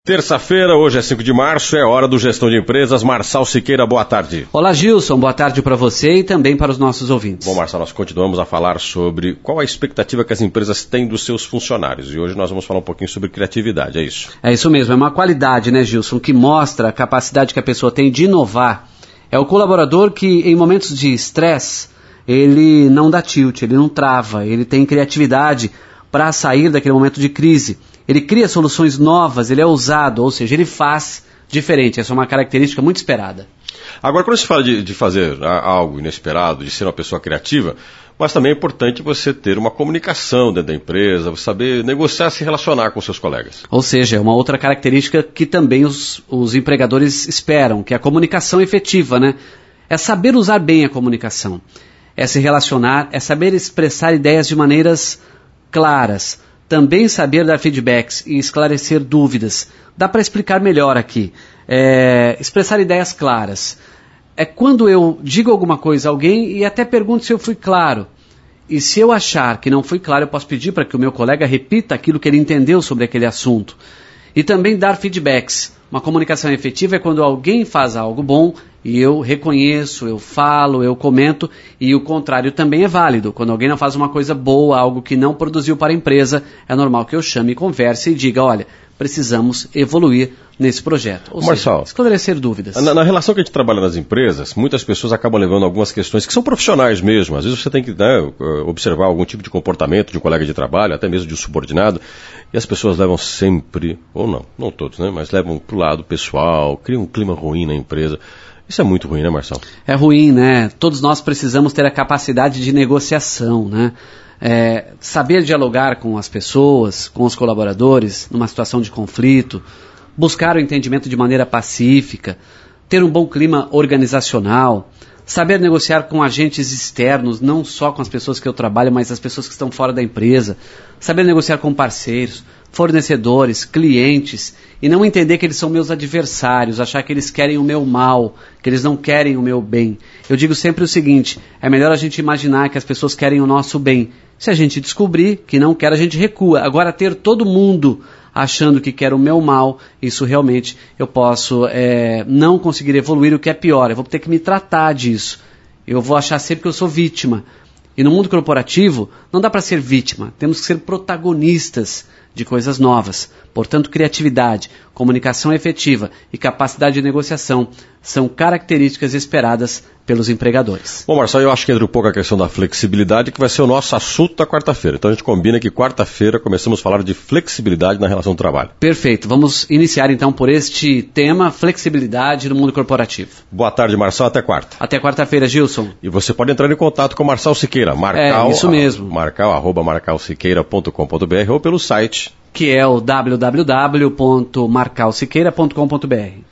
Terça-feira, hoje é 5 de março, é hora do Gestão de Empresas. Marçal Siqueira, boa tarde. Olá, Gilson, boa tarde para você e também para os nossos ouvintes. Bom, Marçal, nós continuamos a falar sobre qual a expectativa que as empresas têm dos seus funcionários. E hoje nós vamos falar um pouquinho sobre criatividade, é isso? É isso mesmo, é uma qualidade, né, Gilson, que mostra a capacidade que a pessoa tem de inovar. É o colaborador que, em momentos de estresse, ele não dá tilt, ele não trava, ele tem criatividade para sair daquele momento de crise. Ele cria soluções novas, ele é ousado, ou seja, ele faz diferente. Essa é uma característica muito esperada. Agora, quando se fala de fazer algo inesperado, de ser uma pessoa criativa, mas também é importante você ter uma comunicação dentro da empresa, saber negociar, se relacionar com seus colegas. Ou seja, é uma outra característica que também os empregadores esperam, que é a comunicação efetiva, né? É saber usar bem a comunicação, é se relacionar, é saber expressar ideias de maneiras claras, também saber dar feedbacks e esclarecer dúvidas. Dá para explicar melhor aqui. Expressar ideias claras. É quando eu digo alguma coisa a alguém e até pergunto se eu fui claro. E se eu achar que não fui claro, eu posso pedir para que o meu colega repita aquilo que ele entendeu sobre aquele assunto. E também dar feedbacks. Uma comunicação efetiva é quando alguém faz algo bom e eu reconheço, eu falo, eu comento, e o contrário também é válido. Quando alguém não faz uma coisa boa, algo que não produziu para a empresa, é normal que eu chame, converse e diga, olha, precisamos evoluir nesse projeto. Ou Marçal, seja, esclarecer dúvidas. Na relação que a gente trabalha nas empresas, muitas pessoas acabam levando algumas questões que são profissionais mesmo. Às vezes você tem que observar algum tipo de comportamento de um colega de trabalho, até mesmo de um subordinado, e as pessoas levam sempre, ou não todos, né, mas levam para o lado pessoal, criam um clima ruim na empresa. Isso é muito ruim, né, Marçal? É ruim, né? Todos nós precisamos ter a capacidade de negociação, né? Saber dialogar com as pessoas, com os colaboradores, numa situação de conflito, buscar o entendimento de maneira pacífica, ter um bom clima organizacional, saber negociar com agentes externos, não só com as pessoas que eu trabalho, mas as pessoas que estão fora da empresa, saber negociar com parceiros, fornecedores, clientes, e não entender que eles são meus adversários, achar que eles querem o meu mal, que eles não querem o meu bem. Eu digo sempre o seguinte, é melhor a gente imaginar que as pessoas querem o nosso bem. Se a gente descobrir que não quer, a gente recua. Agora, ter todo mundo achando que quer o meu mal, isso realmente eu posso não conseguir evoluir, o que é pior, eu vou ter que me tratar disso. Eu vou achar sempre que eu sou vítima. E no mundo corporativo, não dá para ser vítima, temos que ser protagonistas de coisas novas. Portanto, criatividade, comunicação efetiva e capacidade de negociação são características esperadas pelos empregadores. Bom, Marçal, eu acho que entra um pouco a questão da flexibilidade, que vai ser o nosso assunto da quarta-feira. Então a gente combina que quarta-feira começamos a falar de flexibilidade na relação do trabalho. Perfeito. Vamos iniciar então por este tema, flexibilidade no mundo corporativo. Boa tarde, Marçal. Até quarta. Até quarta-feira, Gilson. E você pode entrar em contato com o Marçal Siqueira. Isso mesmo. marcal@marcalsiqueira.com.br ou pelo site, que é o www.marcalsiqueira.com.br.